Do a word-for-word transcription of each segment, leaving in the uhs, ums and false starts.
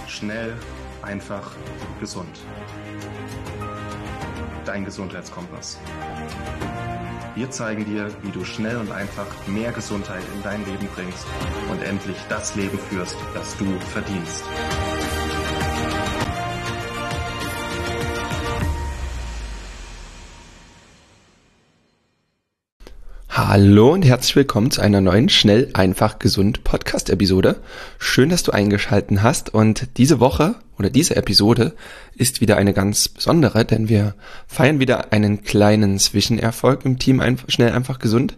Schnell, einfach, gesund. Dein Gesundheitskompass. Wir zeigen dir, wie du schnell und einfach mehr Gesundheit in dein Leben bringst und endlich das Leben führst, das du verdienst. Hallo und herzlich willkommen zu einer neuen Schnell, einfach, gesund Podcast-Episode. Schön, dass du eingeschaltet hast, und diese Woche oder diese Episode ist wieder eine ganz besondere, denn wir feiern wieder einen kleinen Zwischenerfolg im Team einfach, Schnell, einfach, gesund,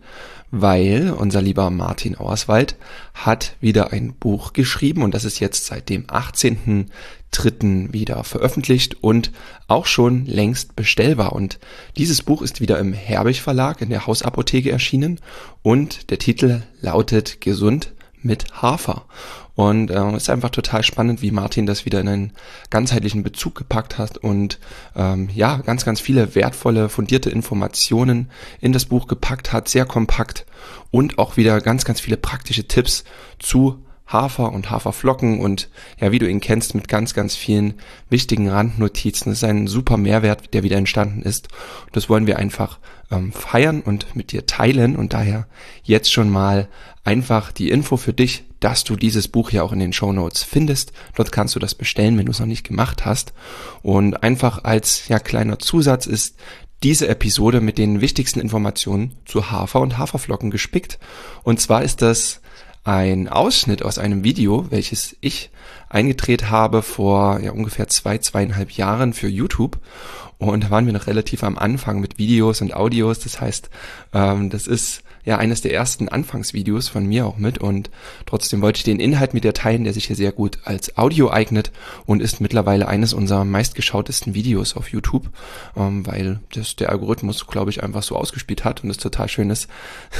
weil unser lieber Martin Auerswald hat wieder ein Buch geschrieben und das ist jetzt seit dem achtzehnten dritten wieder veröffentlicht und auch schon längst bestellbar. Und dieses Buch ist wieder im Herbig Verlag in der Hausapotheke erschienen und der Titel lautet Gesund mit Hafer. Und es äh, ist einfach total spannend, wie Martin das wieder in einen ganzheitlichen Bezug gepackt hat und ähm, ja, ganz, ganz viele wertvolle, fundierte Informationen in das Buch gepackt hat, sehr kompakt, und auch wieder ganz, ganz viele praktische Tipps zu Hafer und Haferflocken und ja, wie du ihn kennst, mit ganz, ganz vielen wichtigen Randnotizen. Das ist ein super Mehrwert, der wieder entstanden ist. Und das wollen wir einfach ähm, feiern und mit dir teilen, und daher jetzt schon mal einfach die Info für dich, dass du dieses Buch ja auch in den Shownotes findest. Dort kannst du das bestellen, wenn du es noch nicht gemacht hast. Und einfach als ja kleiner Zusatz ist diese Episode mit den wichtigsten Informationen zu Hafer und Haferflocken gespickt. Und zwar ist das ein Ausschnitt aus einem Video, welches ich eingedreht habe vor ja ungefähr zwei, zweieinhalb Jahren für YouTube. Und da waren wir noch relativ am Anfang mit Videos und Audios. Das heißt, ähm, das ist ja eines der ersten Anfangsvideos von mir auch mit, und trotzdem wollte ich den Inhalt mit dir teilen, der sich hier sehr gut als Audio eignet und ist mittlerweile eines unserer meistgeschautesten Videos auf YouTube, ähm, weil das der Algorithmus, glaube ich, einfach so ausgespielt hat und es total schön ist.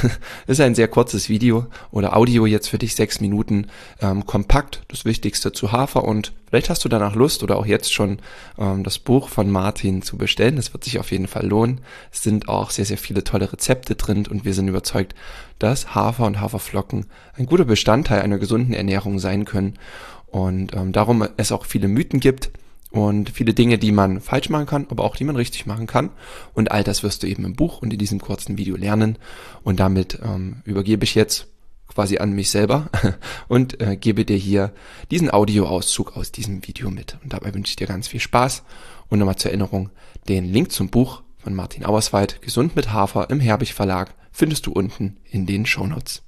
Ist ein sehr kurzes Video oder Audio jetzt für dich, sechs Minuten, ähm, kompakt, das Wichtigste zu Hafer, und vielleicht hast du danach Lust oder auch jetzt schon ähm, das Buch von Martin zu bestellen. Das wird sich auf jeden Fall lohnen. Es sind auch sehr, sehr viele tolle Rezepte drin und wir sind überzeugt, dass Hafer und Haferflocken ein guter Bestandteil einer gesunden Ernährung sein können, und ähm, darum es auch viele Mythen gibt und viele Dinge, die man falsch machen kann, aber auch die man richtig machen kann, und all das wirst du eben im Buch und in diesem kurzen Video lernen. Und damit ähm, übergebe ich jetzt quasi an mich selber und äh, gebe dir hier diesen Audioauszug aus diesem Video mit. Und dabei wünsche ich dir ganz viel Spaß, und nochmal zur Erinnerung, den Link zum Buch von Martin Auerswald, Gesund mit Hafer, im Herbig Verlag, findest du unten in den Shownotes.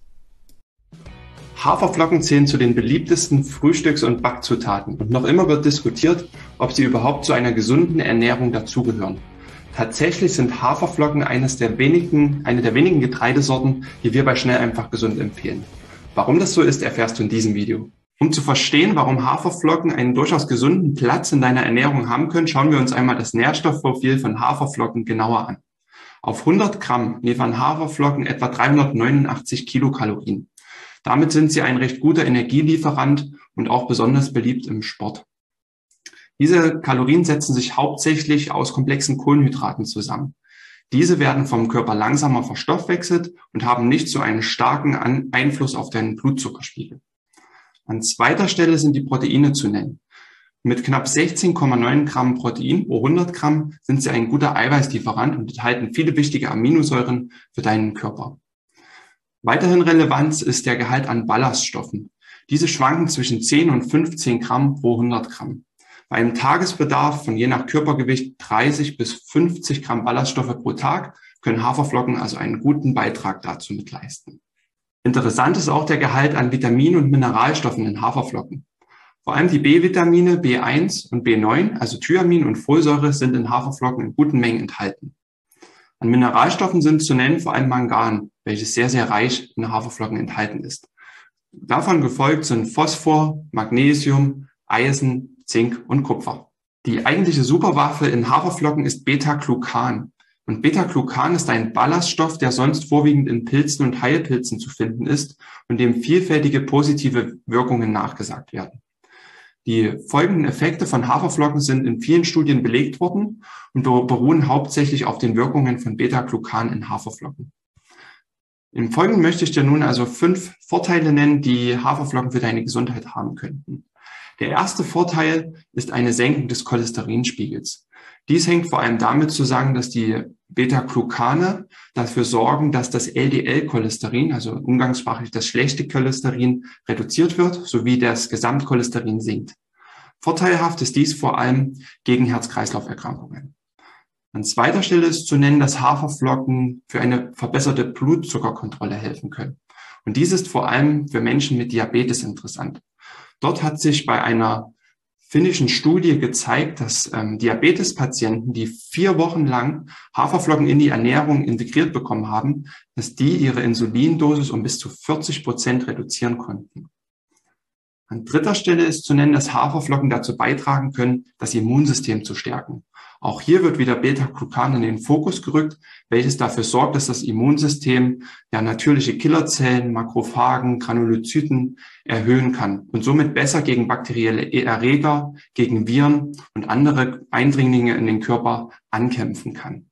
Haferflocken zählen zu den beliebtesten Frühstücks- und Backzutaten, und noch immer wird diskutiert, ob sie überhaupt zu einer gesunden Ernährung dazugehören. Tatsächlich sind Haferflocken eines der wenigen, eine der wenigen Getreidesorten, die wir bei Schnell, einfach, gesund empfehlen. Warum das so ist, erfährst du in diesem Video. Um zu verstehen, warum Haferflocken einen durchaus gesunden Platz in deiner Ernährung haben können, schauen wir uns einmal das Nährstoffprofil von Haferflocken genauer an. Auf hundert Gramm liefern Haferflocken etwa dreihundertneunundachtzig Kilokalorien. Damit sind sie ein recht guter Energielieferant und auch besonders beliebt im Sport. Diese Kalorien setzen sich hauptsächlich aus komplexen Kohlenhydraten zusammen. Diese werden vom Körper langsamer verstoffwechselt und haben nicht so einen starken Einfluss auf deinen Blutzuckerspiegel. An zweiter Stelle sind die Proteine zu nennen. Mit knapp sechzehn Komma neun Gramm Protein pro hundert Gramm sind sie ein guter Eiweißlieferant und enthalten viele wichtige Aminosäuren für deinen Körper. Weiterhin relevant ist der Gehalt an Ballaststoffen. Diese schwanken zwischen zehn und fünfzehn Gramm pro hundert Gramm. Bei einem Tagesbedarf von je nach Körpergewicht dreißig bis fünfzig Gramm Ballaststoffe pro Tag können Haferflocken also einen guten Beitrag dazu mitleisten. Interessant ist auch der Gehalt an Vitaminen und Mineralstoffen in Haferflocken. Vor allem die B-Vitamine B eins und B neun, also Thyamin und Folsäure, sind in Haferflocken in guten Mengen enthalten. An Mineralstoffen sind zu nennen vor allem Mangan, welches sehr, sehr reich in Haferflocken enthalten ist. Davon gefolgt sind Phosphor, Magnesium, Eisen, Zink und Kupfer. Die eigentliche Superwaffe in Haferflocken ist Beta-Glucan. Und Beta-Glucan ist ein Ballaststoff, der sonst vorwiegend in Pilzen und Heilpilzen zu finden ist und dem vielfältige positive Wirkungen nachgesagt werden. Die folgenden Effekte von Haferflocken sind in vielen Studien belegt worden und beruhen hauptsächlich auf den Wirkungen von Beta-Glucan in Haferflocken. Im Folgenden möchte ich dir nun also fünf Vorteile nennen, die Haferflocken für deine Gesundheit haben könnten. Der erste Vorteil ist eine Senkung des Cholesterinspiegels. Dies hängt vor allem damit zusammen, dass die Beta-Glucane dafür sorgen, dass das L D L-Cholesterin, also umgangssprachlich das schlechte Cholesterin, reduziert wird, sowie das Gesamtcholesterin sinkt. Vorteilhaft ist dies vor allem gegen Herz-Kreislauf-Erkrankungen. An zweiter Stelle ist zu nennen, dass Haferflocken für eine verbesserte Blutzuckerkontrolle helfen können. Und dies ist vor allem für Menschen mit Diabetes interessant. Dort hat sich bei einer finnischen Studie gezeigt, dass ähm, Diabetespatienten, die vier Wochen lang Haferflocken in die Ernährung integriert bekommen haben, dass die ihre Insulindosis um bis zu vierzig Prozent reduzieren konnten. An dritter Stelle ist zu nennen, dass Haferflocken dazu beitragen können, das Immunsystem zu stärken. Auch hier wird wieder Beta-Glucan in den Fokus gerückt, welches dafür sorgt, dass das Immunsystem ja natürliche Killerzellen, Makrophagen, Granulozyten erhöhen kann und somit besser gegen bakterielle Erreger, gegen Viren und andere Eindringlinge in den Körper ankämpfen kann.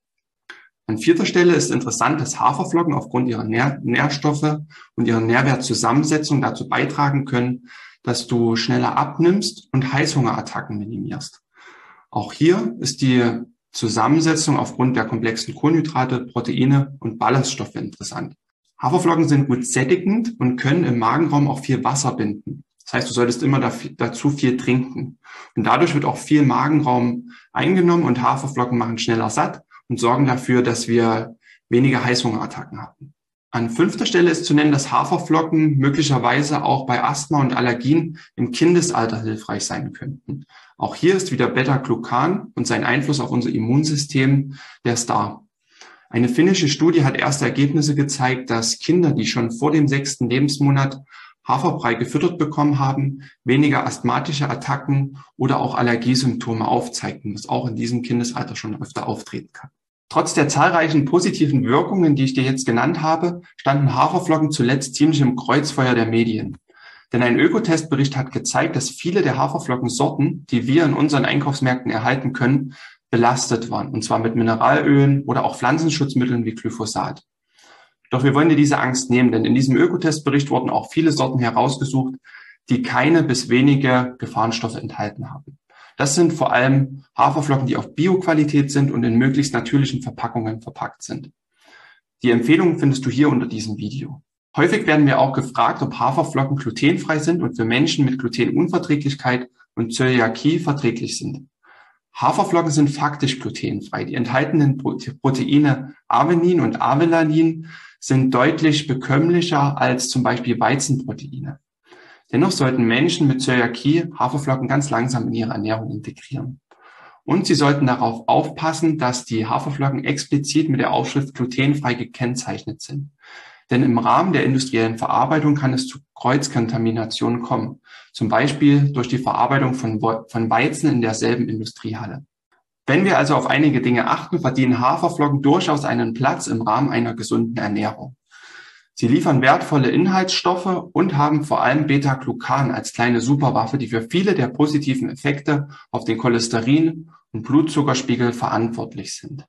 An vierter Stelle ist interessant, dass Haferflocken aufgrund ihrer Nähr- Nährstoffe und ihrer Nährwertzusammensetzung dazu beitragen können, dass du schneller abnimmst und Heißhungerattacken minimierst. Auch hier ist die Zusammensetzung aufgrund der komplexen Kohlenhydrate, Proteine und Ballaststoffe interessant. Haferflocken sind gut sättigend und können im Magenraum auch viel Wasser binden. Das heißt, du solltest immer dazu viel trinken. Und dadurch wird auch viel Magenraum eingenommen und Haferflocken machen schneller satt und sorgen dafür, dass wir weniger Heißhungerattacken haben. An fünfter Stelle ist zu nennen, dass Haferflocken möglicherweise auch bei Asthma und Allergien im Kindesalter hilfreich sein könnten. Auch hier ist wieder Beta-Glucan und sein Einfluss auf unser Immunsystem der Star. Eine finnische Studie hat erste Ergebnisse gezeigt, dass Kinder, die schon vor dem sechsten Lebensmonat Haferbrei gefüttert bekommen haben, weniger asthmatische Attacken oder auch Allergiesymptome aufzeigten, was auch in diesem Kindesalter schon öfter auftreten kann. Trotz der zahlreichen positiven Wirkungen, die ich dir jetzt genannt habe, standen Haferflocken zuletzt ziemlich im Kreuzfeuer der Medien. Denn ein Ökotestbericht hat gezeigt, dass viele der Haferflockensorten, die wir in unseren Einkaufsmärkten erhalten können, belastet waren. Und zwar mit Mineralölen oder auch Pflanzenschutzmitteln wie Glyphosat. Doch wir wollen dir diese Angst nehmen, denn in diesem Ökotestbericht wurden auch viele Sorten herausgesucht, die keine bis wenige Gefahrenstoffe enthalten haben. Das sind vor allem Haferflocken, die auf Bioqualität sind und in möglichst natürlichen Verpackungen verpackt sind. Die Empfehlungen findest du hier unter diesem Video. Häufig werden wir auch gefragt, ob Haferflocken glutenfrei sind und für Menschen mit Glutenunverträglichkeit und Zöliakie verträglich sind. Haferflocken sind faktisch glutenfrei. Die enthaltenen Proteine Avenin und Avelanin sind deutlich bekömmlicher als zum Beispiel Weizenproteine. Dennoch sollten Menschen mit Zöliakie Haferflocken ganz langsam in ihre Ernährung integrieren. Und sie sollten darauf aufpassen, dass die Haferflocken explizit mit der Aufschrift glutenfrei gekennzeichnet sind. Denn im Rahmen der industriellen Verarbeitung kann es zu Kreuzkontaminationen kommen, zum Beispiel durch die Verarbeitung von, von Weizen in derselben Industriehalle. Wenn wir also auf einige Dinge achten, verdienen Haferflocken durchaus einen Platz im Rahmen einer gesunden Ernährung. Sie liefern wertvolle Inhaltsstoffe und haben vor allem Beta-Glucan als kleine Superwaffe, die für viele der positiven Effekte auf den Cholesterin- und Blutzuckerspiegel verantwortlich sind.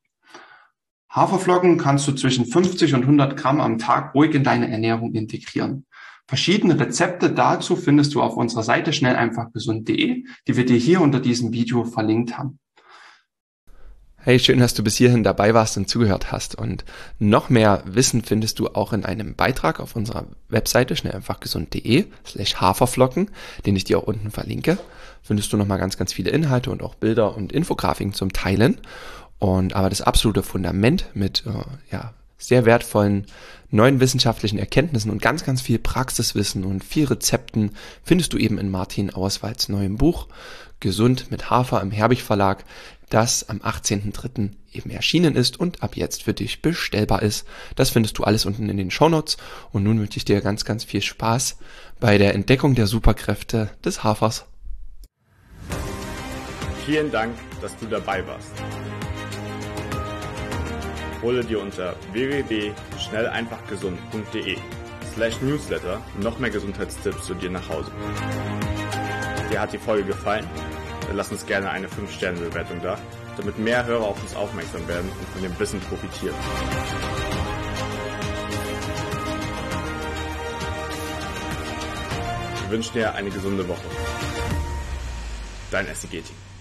Haferflocken kannst du zwischen fünfzig und hundert Gramm am Tag ruhig in deine Ernährung integrieren. Verschiedene Rezepte dazu findest du auf unserer Seite schnell einfach gesund punkt de, die wir dir hier unter diesem Video verlinkt haben. Hey, schön, dass du bis hierhin dabei warst und zugehört hast. Und noch mehr Wissen findest du auch in einem Beitrag auf unserer Webseite schnell einfach gesund punkt de slash Haferflocken, den ich dir auch unten verlinke. Findest du nochmal ganz, ganz viele Inhalte und auch Bilder und Infografiken zum Teilen. Und aber das absolute Fundament mit äh, ja sehr wertvollen neuen wissenschaftlichen Erkenntnissen und ganz, ganz viel Praxiswissen und viel Rezepten findest du eben in Martin Auerswalds neuem Buch Gesund mit Hafer im Herbig Verlag, das am achtzehnten dritten eben erschienen ist und ab jetzt für dich bestellbar ist. Das findest du alles unten in den Shownotes. Und nun wünsche ich dir ganz, ganz viel Spaß bei der Entdeckung der Superkräfte des Hafers. Vielen Dank, dass du dabei warst. Hole dir unter w w w punkt schnell einfach gesund punkt de slash newsletter noch mehr Gesundheitstipps zu dir nach Hause. Dir hat die Folge gefallen? Dann lass uns gerne eine fünf Sterne Bewertung da, damit mehr Hörer auf uns aufmerksam werden und von dem Wissen profitieren. Wir wünschen dir eine gesunde Woche. dein S I G-Team.